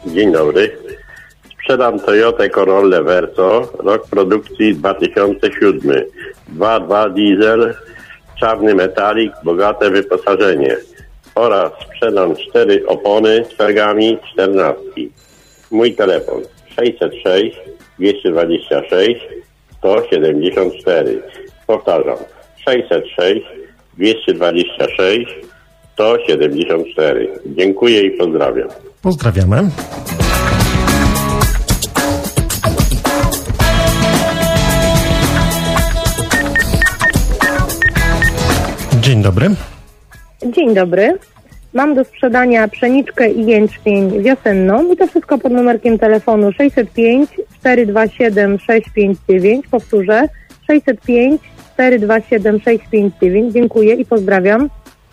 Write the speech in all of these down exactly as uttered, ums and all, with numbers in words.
Dzień dobry. Sprzedam Toyotę Corollę Verso, rok produkcji dwa tysiące siódmy. dwa przecinek dwa diesel, czarny metalik, bogate wyposażenie. Oraz sprzedam cztery opony z felgami czternastki. Mój telefon sześćset sześć dwieście dwadzieścia sześć sto siedemdziesiąt cztery. Powtarzam, sześćset sześć dwieście dwadzieścia sześć sto siedemdziesiąt cztery. Dziękuję i pozdrawiam. Pozdrawiamy. Dzień dobry. Dzień dobry. Mam do sprzedania pszeniczkę i jęczmień wiosenną i to wszystko pod numerkiem telefonu sześćset pięć cztery dwa siedem sześć pięć dziewięć. Powtórzę, sześćset pięć cztery dwa siedem sześć pięć dziewięć. Dziękuję i pozdrawiam.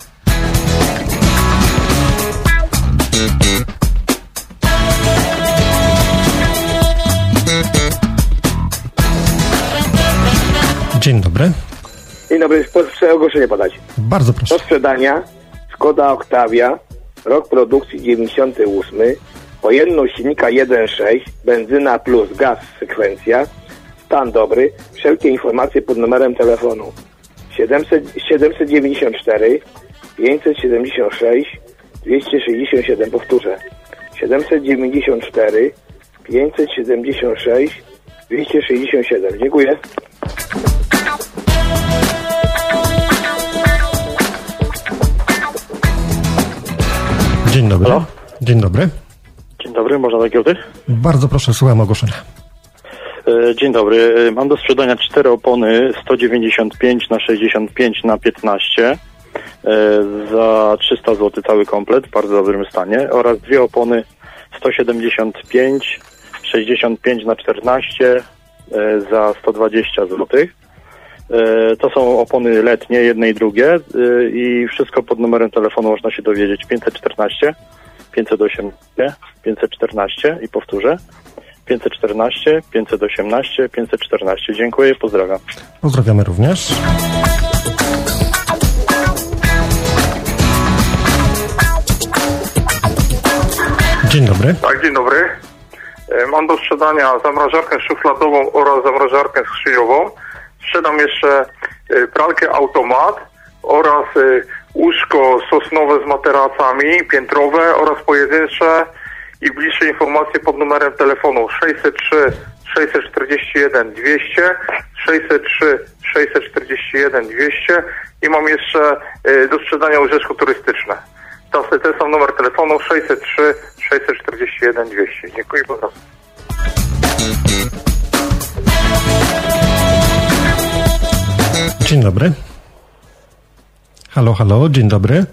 Dzień dobry. Dzień dobry, proszę ogłoszenie podać. Bardzo proszę. Do sprzedania Skoda Octavia, rok produkcji dziewięćdziesiąty ósmy, pojemność silnika jeden przecinek sześć, benzyna plus gaz sekwencja, stan dobry, wszelkie informacje pod numerem telefonu siedemset dziewięćdziesiąt cztery pięćset siedemdziesiąt sześć dwieście sześćdziesiąt siedem, powtórzę, siedemset dziewięćdziesiąt cztery pięćset siedemdziesiąt sześć dwieście sześćdziesiąt siedem. Dziękuję. Dzień dobry. Halo? Dzień dobry. Dzień dobry, można do giełdy? Bardzo proszę, słucham ogłoszenia. Dzień dobry. Mam do sprzedania cztery opony sto dziewięćdziesiąt pięć na sześćdziesiąt pięć na piętnaście za trzysta złotych cały komplet w bardzo dobrym stanie oraz dwie opony sto siedemdziesiąt pięć sześćdziesiąt pięć na czternaście za sto dwadzieścia złotych. To są opony letnie, jedne i drugie i wszystko pod numerem telefonu można się dowiedzieć pięćset czternaście pięćset osiemnaście pięćset czternaście i powtórzę pięćset czternaście pięćset osiemnaście pięćset czternaście. Dziękuję, pozdrawiam. Pozdrawiamy również. Dzień dobry. Tak, dzień dobry. Mam do sprzedania zamrażarkę szufladową oraz zamrażarkę skrzyniową. Sprzedam jeszcze pralkę automat oraz łóżko sosnowe z materacami, piętrowe oraz pojedyncze i bliższe informacje pod numerem telefonu sześćset trzy sześćset czterdzieści jeden dwieście, sześćset trzy sześćset czterdzieści jeden dwieście i mam jeszcze do sprzedania łóżeczko turystyczne. To, to są numer telefonu sześćset trzy sześćset czterdzieści jeden dwieście. Dziękuję bardzo. Dzień dobry. Halo, halo, dzień dobry.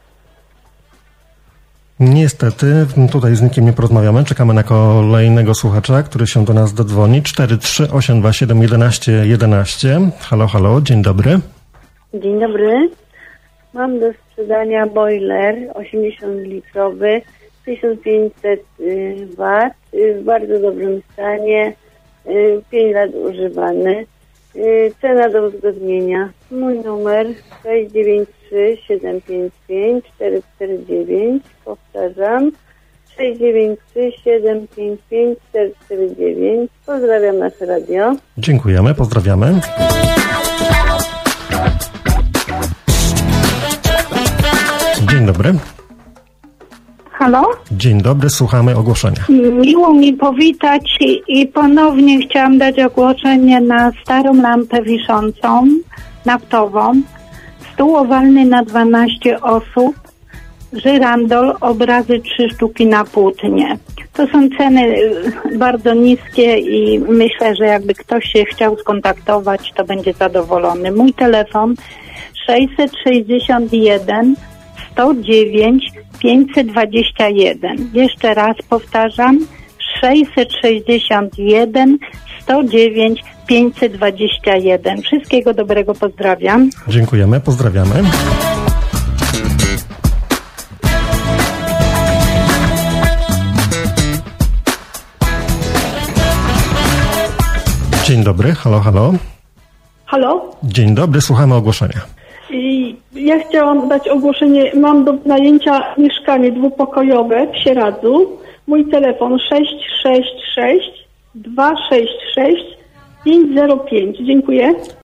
Niestety, tutaj z nikim nie porozmawiamy. Czekamy na kolejnego słuchacza, który się do nas dodzwoni. cztery trzy osiem dwa siedem jedenaście jedenaście. Halo, halo, dzień dobry. Dzień dobry. Mam do sprzedania boiler osiemdziesiąt litrowy, tysiąc pięćset watów, w bardzo dobrym stanie, pięć lat używany. Cena do uzgodnienia. Mój numer sześć dziewięć trzy siedem pięć pięć cztery cztery dziewięć. Powtarzam. sześć dziewięć trzy siedem pięć pięć cztery cztery dziewięć. Pozdrawiam nasze radio. Dziękujemy, pozdrawiamy. Dzień dobry. Halo? Dzień dobry, słuchamy ogłoszenia. Miło mi powitać i, i ponownie chciałam dać ogłoszenie na starą lampę wiszącą, naftową, stół owalny na dwanaście osób, żyrandol, obrazy trzy sztuki na płótnie. To są ceny bardzo niskie i myślę, że jakby ktoś się chciał skontaktować, to będzie zadowolony. Mój telefon sześćset sześćdziesiąt jeden sto dziewięć pięćset dwadzieścia jeden. Jeszcze raz powtarzam, sześćset sześćdziesiąt jeden sto dziewięć pięćset dwadzieścia jeden. Wszystkiego dobrego, pozdrawiam. Dziękujemy, pozdrawiamy. Dzień dobry, halo, halo. Halo? Dzień dobry, słuchamy ogłoszenia. I ja chciałam dać ogłoszenie, mam do najęcia mieszkanie dwupokojowe w Sieradzu, mój telefon sześć sześć sześć dwa sześć sześć pięć zero pięć. Dziękuję.